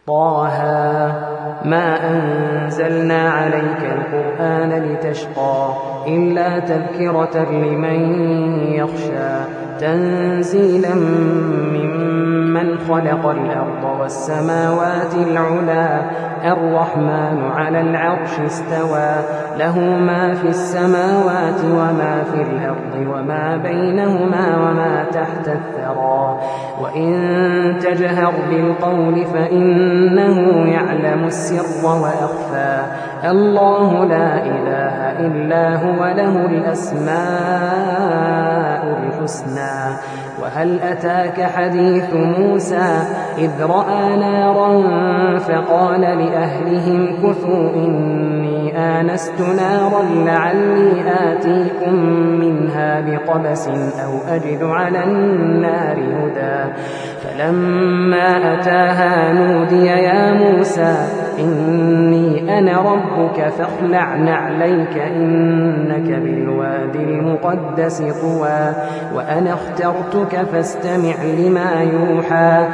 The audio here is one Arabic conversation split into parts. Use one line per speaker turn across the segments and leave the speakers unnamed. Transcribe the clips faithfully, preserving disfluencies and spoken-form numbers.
طه ما أنزلنا عليك القرآن لتشقى إلا تذكرة لمن يخشى تنزيلا ممن خلق الأرض والسماوات العلا الرحمن على العرش استوى له ما في السماوات وما في الأرض وما بينهما وما تحت الثرى وإن تجهر بالقول فإنه يعلم السر وأخفى الله لا إله إلا هو له الأسماء الحسنى وهل أتاك حديث موسى إذ رأى نارا فقال لأهلهم كثوا إني آنست نارا لعلي آتيكم منها بقبس أو أجد على النار هدى فلما أتاها نودي يا موسى إني أنا ربك فاخلع نعليك إنك بالوادي المقدس طوى وأنا اخترتك فاستمع لما يوحى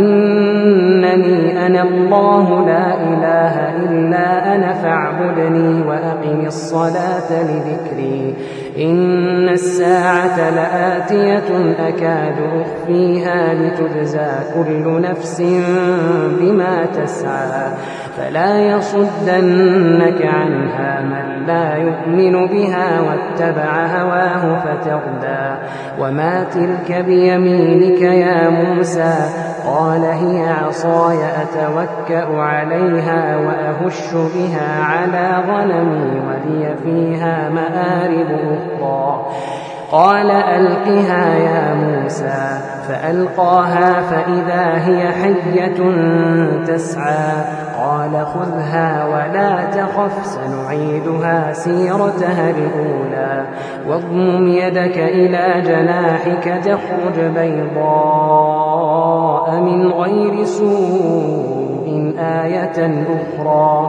إنني أنا الله لا إله إلا أنا فاعبدني وأقم الصلاة لذكري إن الساعة لآتية أكاد أخفيها لتجزى كل نفس بما تسعى فلا يصدنك عنها من لا يؤمن بها واتبع هواه فتردى وما تلك بيمينك يا موسى قال هي عصاي أتوكأ عليها وأهش بها على غنمي ولي فيها مآرب أخرى قال ألقها يا موسى فألقاها فإذا هي حية تسعى قال خذها ولا تخف سنعيدها سيرتها الأولى واضمم يدك إلى جناحك تخرج بيضاء من غير سوء آية أخرى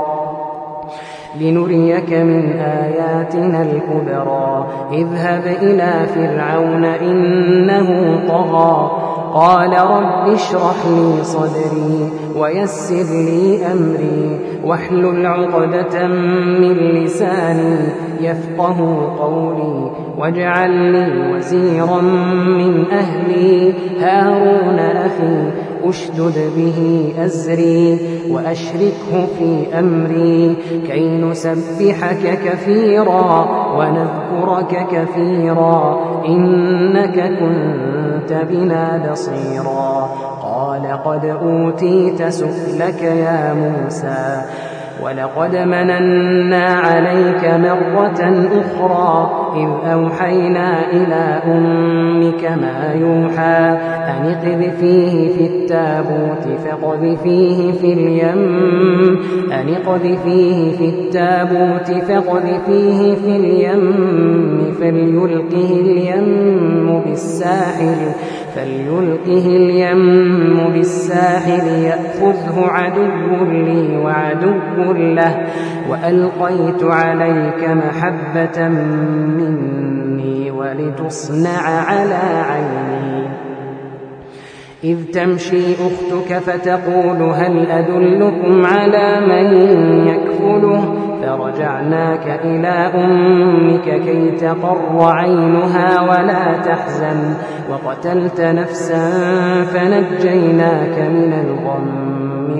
لنريك من آياتنا الكبرى اذهب إلى فرعون إنه طغى قال رب اشرح لي صدري ويسر لي أمري واحلل عقدة من لساني يفقه قولي واجعل لي وزيرا من أهلي هارون أخي أشدد به أزري وأشركه في أمري كي نسبحك كثيرا ونذكرك كثيرا إنك كنت بنا بصيرا قال قد أوتيت سؤلك يا موسى ولقد مننا عليك مرة أخرى إذ أوحينا إلى أمك ما يوحى أن اقذفيه في التابوت فاقذفيه في اليم أن اقذفيه في التابوت فاقذفيه في اليم فليلقه اليم بالساحل فليلقه اليم بالساحل يأخذه عدو لي وعدو له وألقيت عليك محبة مني ولتصنع على عيني إذ تمشي أختك فتقول هل أدلكم على من يكفله فرجعناك إلى أمك كي تقر عينها ولا تحزن وقتلت نفسا فنجيناك من الغم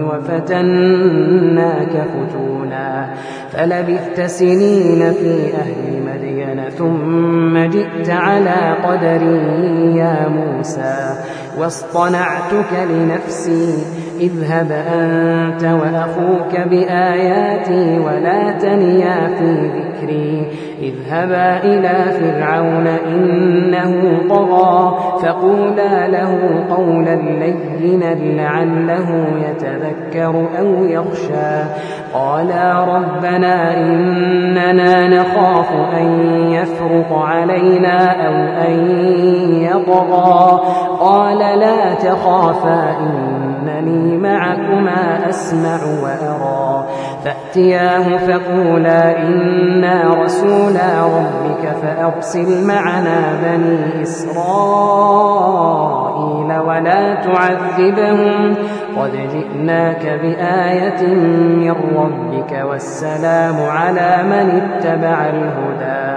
وفتناك فتونا فلبثت سنين في أهل مدين ثم جئت على قدري يا موسى واصطنعتك لنفسي اذهب أنت وأخوك بآياتي ولا تنيا في ذكري اذهبا إلى فرعون إنه طغى فقولا له قولا لينا لعله يتذكر أو يخشى قالا ربنا إننا نخاف أن يفرط علينا أو أن يطغى قال لا تخافا إنني معكما أسمع وأرى فأتياه فقولا إنا رسولا ربك فأرسل معنا بني إسرائيل ولا تعذبهم قد جئناك بآية من ربك والسلام على من اتبع الهدى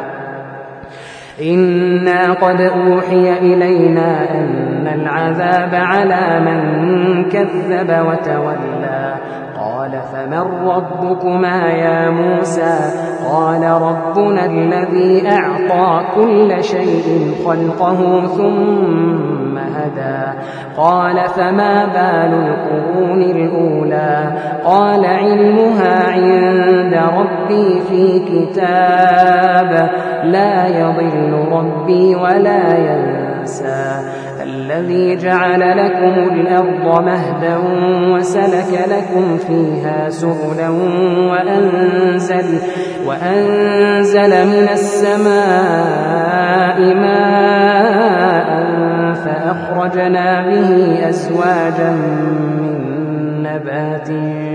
إنا قد أوحي إلينا أن العذاب على من كذب وتولى قال فمن ربكما يا موسى قال ربنا الذي أعطى كل شيء خلقه ثم هدى قال فما بال القرون الأولى قال علمها عند ربي في كتاب لا يضل ربي ولا ينسى الذي جعل لكم الأرض مهدا وسلك لكم فيها سبلا وأنزل, وأنزل من السماء ماء فأخرجنا به أزواجا من نبات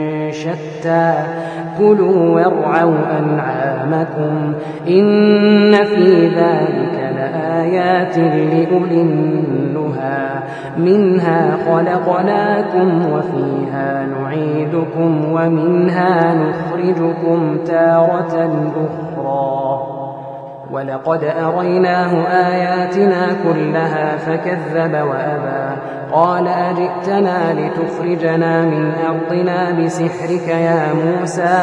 شتى كلوا وارعوا أنعامكم إن في ذلك لآيات لأولي النهى منها خلقناكم وفيها نعيدكم ومنها نخرجكم تارة أخرى ولقد أريناه آياتنا كلها فكذب وأبى قال أجئتنا لتخرجنا من أرضنا بسحرك يا موسى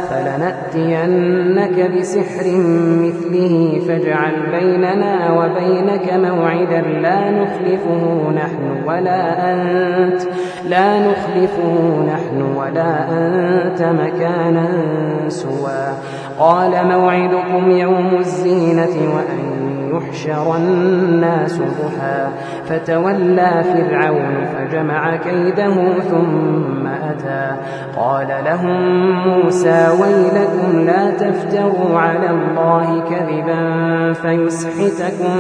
فلنأتينك بسحر مثله فاجعل بيننا وبينك موعدا لا نخلفه نحن ولا أنت لا نخلفه نحن ولا أنت مكانا سوى قال موعدكم يوم الزينة وأن يحشر الناس ضحى فتولى فرعون فجمع كيده ثم أتى قال لهم موسى ويلكم لا تفتروا على الله كذبا فيسحتكم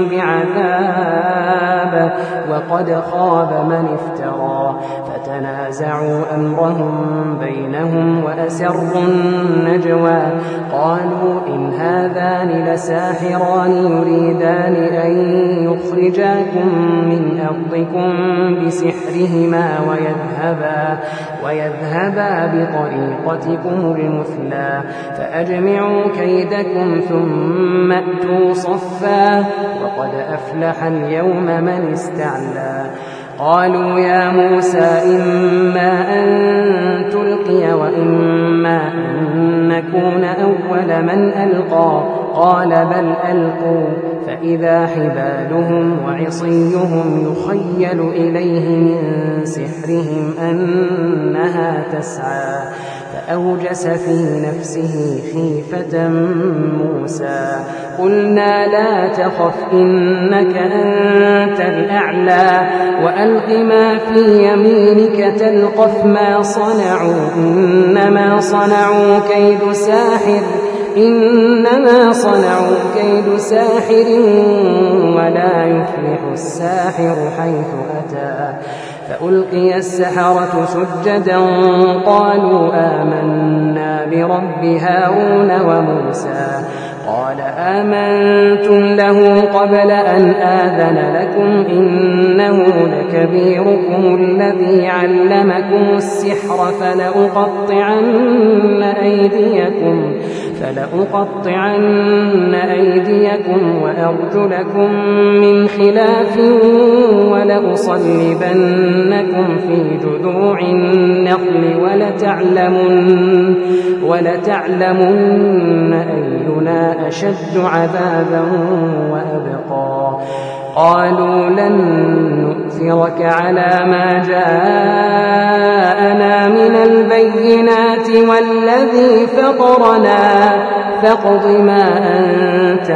بعذاب وقد خاب من افترى فتنازعوا أمرهم بينهم وأسروا النجوى قالوا إن هذان لساحران يريدان أن يخرجاكم من أرضكم بسحرهما ويذهبا, ويذهبا بطريقتكم المثلى فأجمعوا كيدكم ثم أتوا صفا وقد أفلح اليوم من استعلى قالوا يا موسى إما أن تلقي وإما أن نكون أول من ألقى قال بل ألقوا فإذا حبالهم وعصيهم يخيل إليه من سحرهم أنها تسعى فأوجس في نفسه خيفة موسى قلنا لا تخف إنك أنت الأعلى وألق ما في يمينك تلقف ما صنعوا إنما صنعوا كيد ساحر إنما صنعوا كيد ساحر ولا يفلح الساحر حيث أتى فألقي السحرة سجدا قالوا آمنا برب هارون وموسى قال آمنتم له قبل أن آذن لكم إنه لكبيركم الذي علمكم السحر فلأقطعن أيديكم فلأقطعن أيديكم وأرجلكم من خلاف ولأصلبنكم في جذوع النخل ولتعلمن, ولتعلمن أينا أشد عذابا وأبقى قالوا لن نؤثرك على ما جاءنا من البينات والذي فطرنا فاقض ما أنت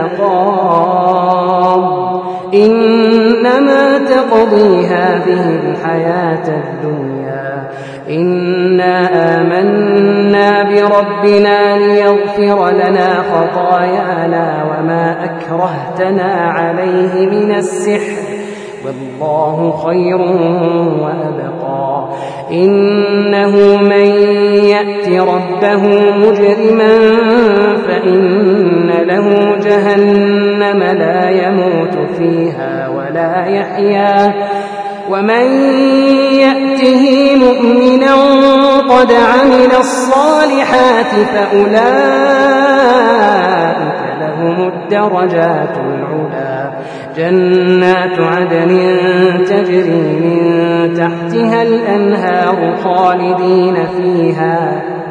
قاض إنما تقضي هذه الحياة الدنيا إنا آمنا بربنا ليغفر لنا خطايانا وما أكرهتنا عليه من السحر والله خير وأبقى إنه من يأت ربه مجرما فإن له جهنم لا يموت فيها ولا يحيا ومن يأته مؤمنا قد عمل الصالحات فأولئك لهم الدرجات العلى جنات عدن تجري من تحتها الأنهار خالدين فيها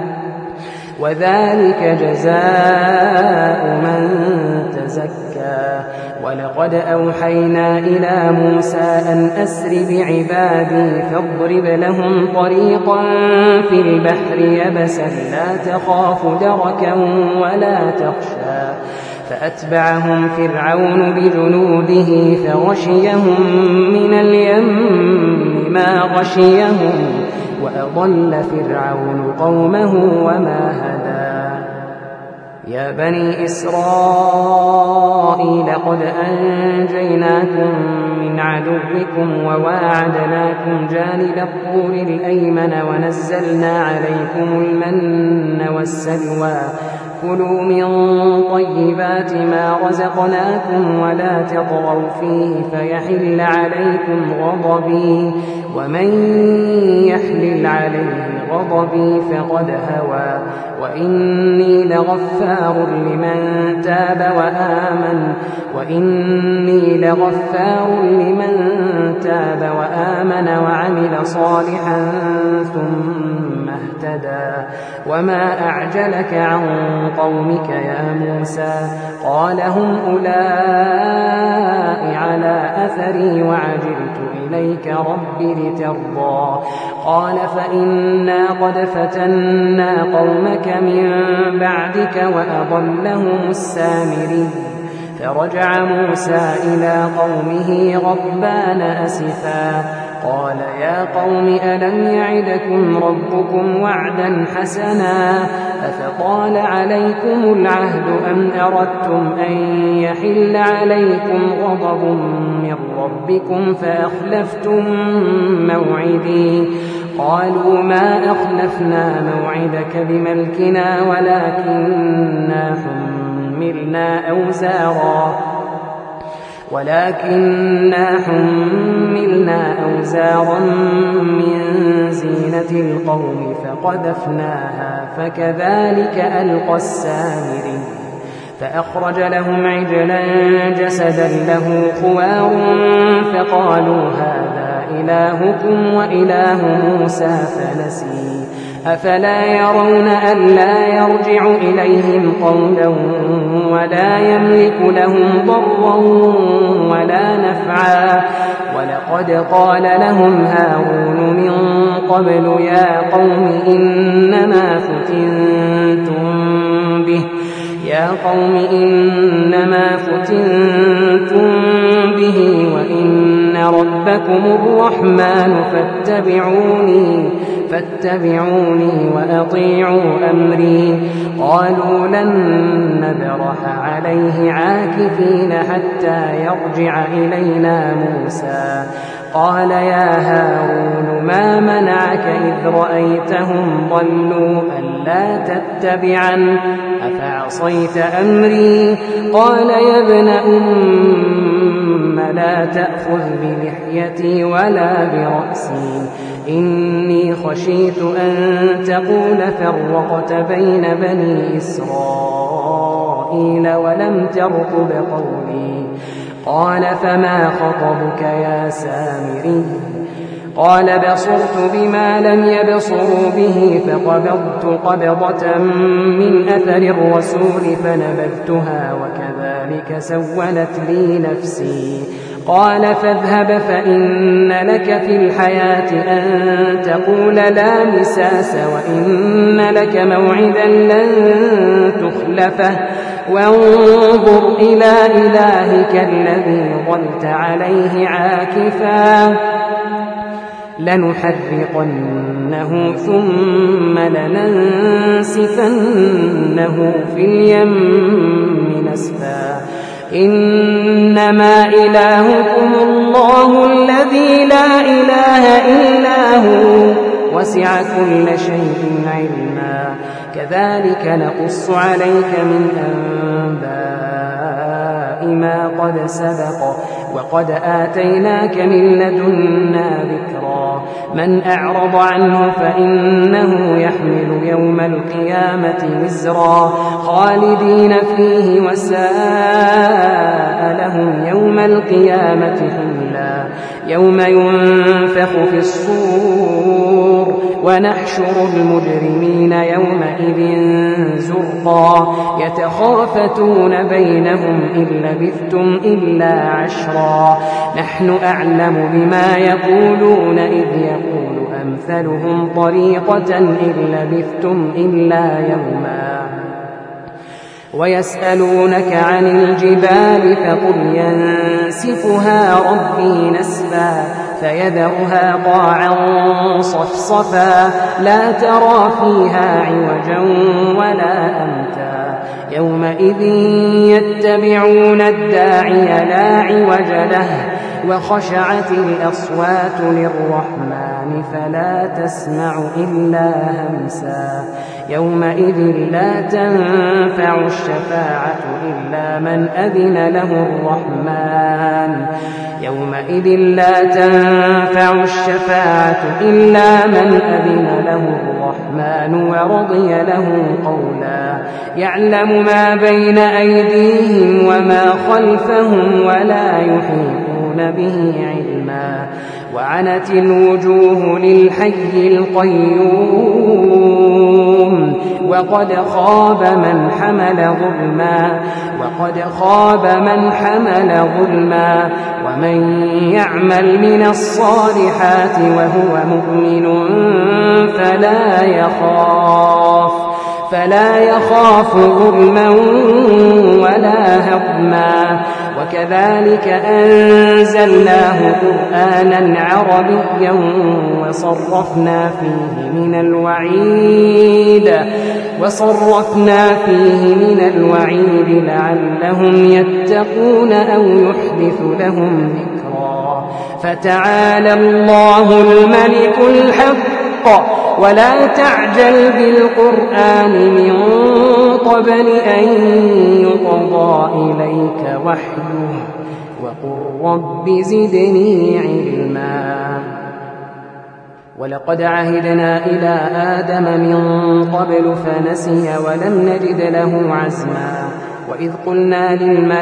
وذلك جزاء من تزكى ولقد أوحينا إلى موسى أن أسر بعبادي فاضرب لهم طريقا في البحر يبسا لا تخاف دركا ولا تخشى فأتبعهم فرعون بجنوده فغشيهم من اليم ما غشيهم وأضل فرعون قومه وما هدى يا بني إسرائيل قد أنجيناكم من عدوكم وواعدناكم جانب الطور الأيمن ونزلنا عليكم المن والسلوى كلوا من طيبات ما رزقناكم ولا تطغوا فيه فيحل عليكم غضبي ومن يحلل عليه غضبي فقد هوى وإني لغفار لمن تاب وآمن وإني لغفار لمن تاب وآمن وعمل صالحا ثم اهتدى وما أعجلك عن قومك يا موسى قال هم أولئك على أثري وعجلت إليك رب لترضى قال فإنا قد فتنا قومك من بعدك وأضلهم السامري فرجع موسى إلى قومه غضبان أسفا قال يا قوم ألم يعدكم ربكم وعدا حسنا أفطال عليكم العهد أم أردتم أن يحل عليكم غضب من ربكم فأخلفتم موعدي قالوا ما أخلفنا موعدك بملكنا ولكننا حملنا أوزارا ولكننا حملنا أوزارا من زينة القوم فقذفناها فكذلك ألقى السامري فأخرج لهم عجلا جسدا له خوار فقالوا هذا إلهكم وإله موسى فنسي أفلا يرون ألا يرجع إليهم قولا ولا يملك لهم ضرا ولا نفعا ولقد قال لهم هارون من قبل يا قوم إنما فتنتم به يا قوم إنما فتنتم به وإن ربكم الرحمن فاتبعوني فاتبعوني وأطيعوا أمري قالوا لن نبرح عليه عاكفين حتى يرجع إلينا موسى قال يا هارون ما منعك إذ رأيتهم ضلوا ألا تتبعن أفعصيت أمري قال يا ابن أم لا تأخذ بلحيتي ولا برأسي إني خشيت أن تقول فرقت بين بني إسرائيل ولم ترقب قولي قال فما خطبك يا سامري قال بصرت بما لم يبصروا به فقبضت قبضة من أثر الرسول فنبذتها وكذلك سولت لي نفسي قال فاذهب فإن لك في الحياة أن تقول لا مساس وإن لك موعدا لن تخلفه وانظر إلى إلهك الذي ظلت عليه عاكفا لنحرقنه ثم لننسفنه في اليم نسفا إنما إلهكم الله الذي لا إله إلا هو وسع كل شيء علما كذلك نقص عليك من أنباء ما قد سبق وقد آتيناك من لدنا ذكرا من أعرض عنه فإنه يحمل يوم القيامة وزرا خالدين فيه وساء لهم يوم القيامة حملا يوم ينفخ في الصور ونحشر المجرمين يومئذ زرقا يتخافتون بينهم إن لبثتم إلا عشرا نحن أعلم بما يقولون إذ يقول أمثلهم طريقة إن لبثتم إلا يوما ويسألونك عن الجبال فقل ينسفها ربي نسفا فيذرها قاعا صفصفا لا ترى فيها عوجا ولا أمتا يومئذ يتبعون الداعي لا عوج له وخشعت الأصوات للرحمن فلا تسمع إلا همسا يومئذ لا تنفع الشفاعة إلا من أذن له الرحمن يومئذ لا تنفع الشفاعة إلا من أذن له الرحمن ورضي له قولا يعلم ما بين أيديهم وما خلفهم ولا يحيطون به علما وعنت الوجوه للحي القيوم وقد خاب من حمل ظلما وقد خاب من حمل ظلما ومن يعمل من الصالحات وهو مؤمن فلا يخاف فلا يخاف ظلما ولا هضما وكذلك أنزلناه قرآنا عربيا وصرفنا فيه من الوعيد وصرفنا فيه من الوعيد لعلهم يتقون أو يحدث لهم ذكرا فتعالى الله الملك الحق ولا تعجل بالقرآن من قبل أن يقضى إليك وحيه وقل رب زدني علما ولقد عهدنا إلى آدم من قبل فنسي ولم نجد له عزما وإذ قلنا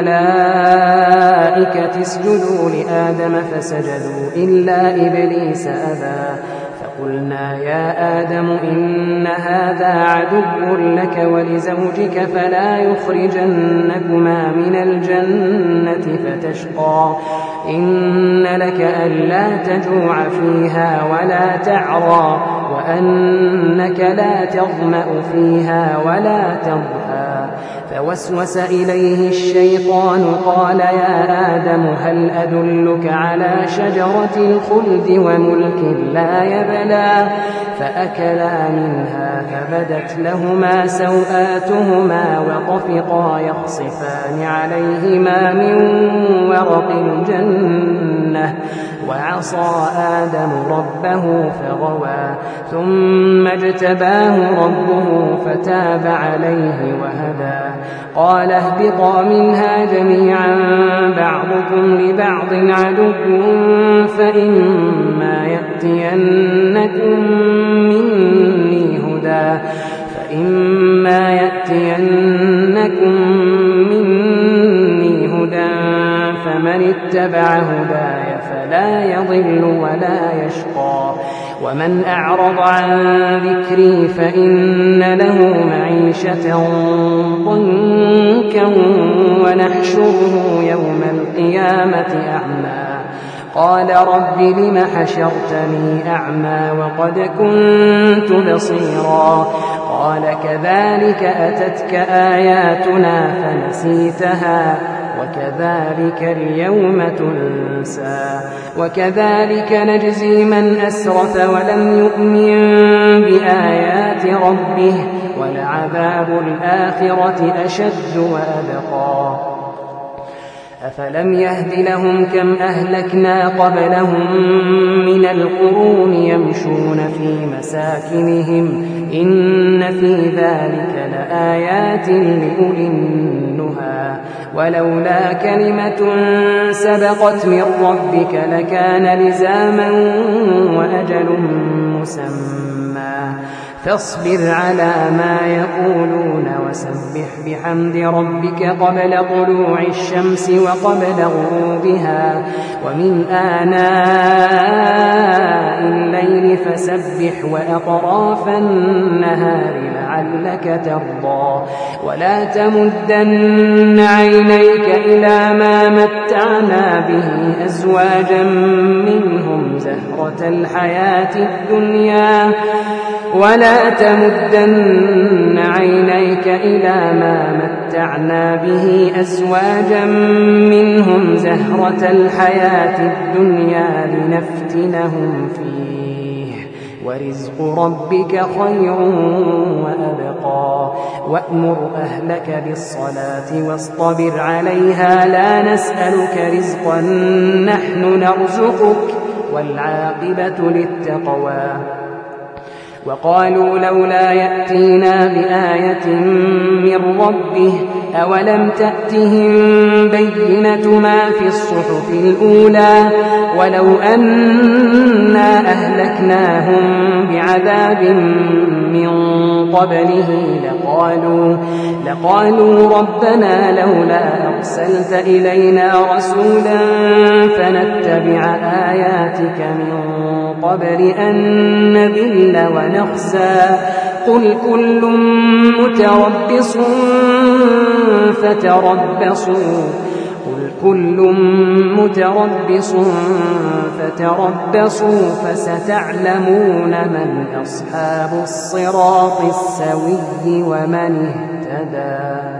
للملائكة اسجدوا لآدم فسجدوا إلا إبليس أبى فقلنا يا آدم إن هذا عدو لك ولزوجك فلا يخرجنكما من الجنة فتشقى إن لك ألا تجوع فيها ولا تعرى وأنك لا تظمأ فيها ولا تضحى فوسوس إليه الشيطان قال يا آدم هل أدلك على شجرة الخلد وملك لا يبلى فأكلا منها فبدت لهما سوآتهما وطفقا يخصفان عليهما من ورق الجنة وعصى آدم ربه فغوى ثم اجتباه ربه فتاب عليه وهدى قال اهبطا منها جميعا بعضكم لبعض عدو فإما يأتينكم مني هدى فإما يأتينكم مني هدى فمن اتبع هداي فلا يضل ولا يشقى ومن أعرض عن ذكري فإن له معيشة ضنكا ونحشره يوم القيامة أعمى قال رب لم حشرتني أعمى وقد كنت بصيرا قال كذلك أتتك آياتنا فنسيتها وكذلك اليوم تنسى وكذلك نجزي من أسرف ولم يؤمن بآيات ربه ولعذاب الآخرة أشد وأبقى أفلم يهد لهم كم أهلكنا قبلهم من القرون يمشون في مساكنهم إن في ذلك لآيات لأولي النهى ولولا كلمة سبقت من ربك لكان لزاما وأجل مسمى فاصبر على ما يقولون وسبح بحمد ربك قبل طلوع الشمس وقبل غروبها ومن آناء الليل فسبح وأطراف النهار لعلك ترضى ولا تمدن عينيك إلى ما متعنا به أزواجا منهم زهرة الحياة الدنيا ولا تمدن عينيك إلى ما متعنا به أزواجا منهم زهرة الحياة الدنيا لنفتنهم فيه ورزق ربك خير وأبقى وأمر أهلك بالصلاة واصطبر عليها لا نسألك رزقا نحن نرزقك والعاقبة للتقوى وقالوا لولا يأتينا بآية من ربه أولم تأتهم بينة ما في الصحف الأولى ولو أنا أهلكناهم بعذاب من قبله لقالوا, لقالوا ربنا لولا أرسلت إلينا رسولا فنتبع آياتك من قبل أن نذل ونخزى قل كل متربص فتربصوا قل كل متربص فتربصوا فستعلمون من أصحاب الصراط السوي ومن اهتدى.